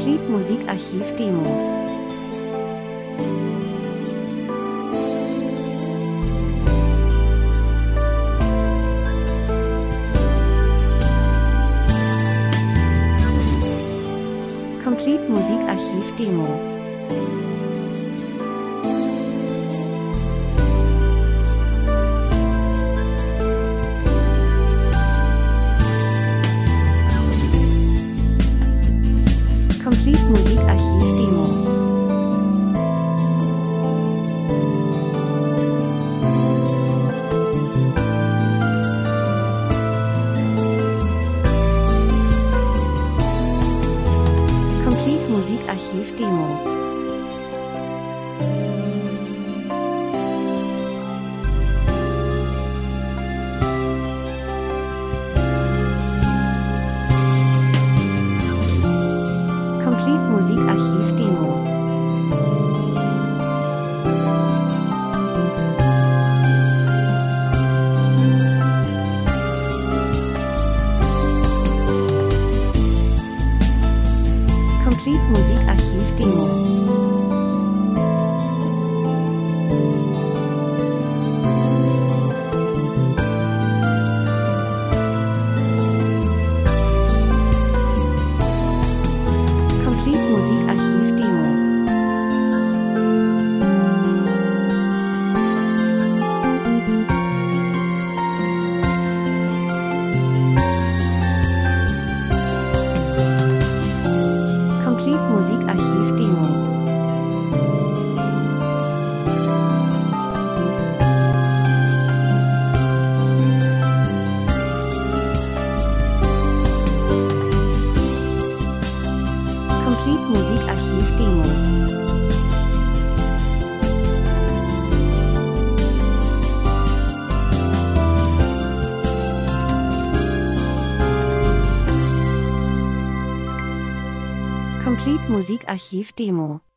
Complete Musikarchiv Demo. Complete Musikarchiv Demo. Complete Musikarchiv Demo. Complete Musikarchiv Demo. Complete Musikarchiv Demo. Complete Musikarchiv Demo. Complete Musikarchiv Demo. Complete Musikarchiv Demo. Complete Musikarchiv Demo. Complete Musikarchiv Demo.